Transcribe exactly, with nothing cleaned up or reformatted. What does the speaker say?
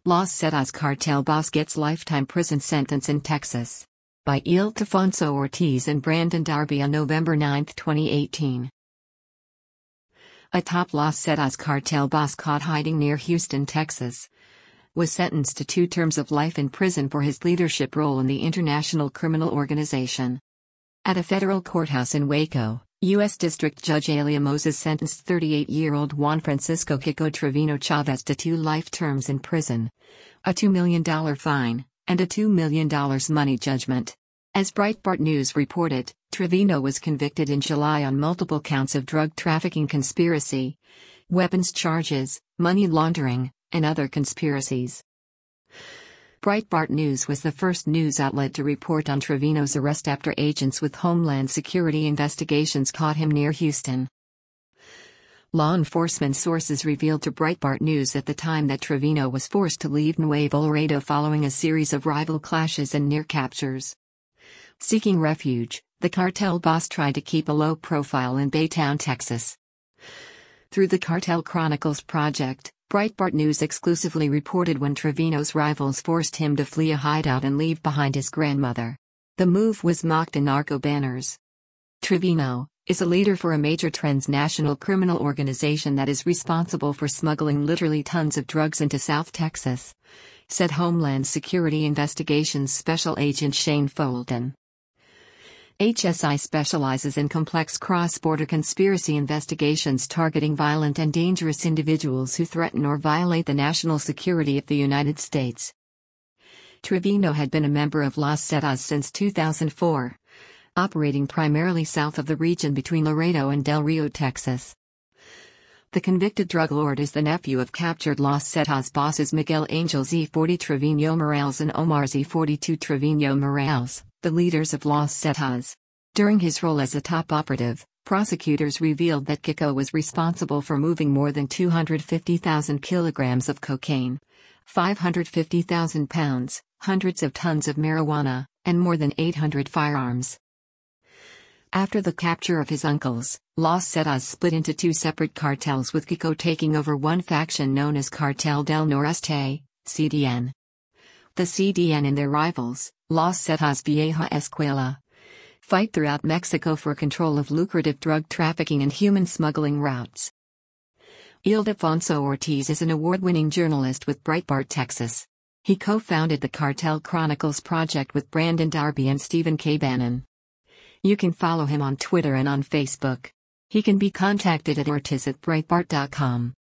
Los Zetas cartel boss gets lifetime prison sentence in Texas. By Ildefonso Ortiz and Brandon Darby on November ninth, twenty eighteen. A top Los Zetas cartel boss caught hiding near Houston, Texas, was sentenced to two terms of life in prison for his leadership role in the international criminal organization. At a federal courthouse in Waco, U S District Judge Alia Moses sentenced thirty-eight-year-old Juan Francisco Kiko Trevino Chavez to two life terms in prison, a two million dollars fine, and a two million dollars money judgment. As Breitbart News reported, Trevino was convicted in July on multiple counts of drug trafficking conspiracy, weapons charges, money laundering, and other conspiracies. Breitbart News was the first news outlet to report on Trevino's arrest after agents with Homeland Security investigations caught him near Houston. Law enforcement sources revealed to Breitbart News at the time that Trevino was forced to leave Nuevo Laredo following a series of rival clashes and near captures. Seeking refuge, the cartel boss tried to keep a low profile in Baytown, Texas. Through the Cartel Chronicles project, Breitbart News exclusively reported when Trevino's rivals forced him to flee a hideout and leave behind his grandmother. The move was mocked in narco banners. Trevino is a leader for a major transnational criminal organization that is responsible for smuggling literally tons of drugs into South Texas, said Homeland Security Investigations Special Agent Shane Fulton. H S I specializes in complex cross-border conspiracy investigations targeting violent and dangerous individuals who threaten or violate the national security of the United States. Trevino had been a member of Los Zetas since two thousand four, operating primarily south of the region between Laredo and Del Rio, Texas. The convicted drug lord is the nephew of captured Los Zetas bosses Miguel Angel Z forty Trevino Morales and Omar Z forty-two Trevino Morales, the leaders of Los Zetas. During his role as a top operative, prosecutors revealed that Kiko was responsible for moving more than two hundred fifty thousand kilograms of cocaine, five hundred fifty thousand pounds, hundreds of tons of marijuana, and more than eight hundred firearms. After the capture of his uncles, Los Zetas split into two separate cartels, with Kiko taking over one faction known as Cartel del Noreste, C D N. The C D N and their rivals, Los Zetas Vieja Escuela, fight throughout Mexico for control of lucrative drug trafficking and human smuggling routes. Ildefonso Ortiz is an award-winning journalist with Breitbart Texas. He co-founded the Cartel Chronicles project with Brandon Darby and Stephen K. Bannon. You can follow him on Twitter and on Facebook. He can be contacted at ortiz at breitbart dot com.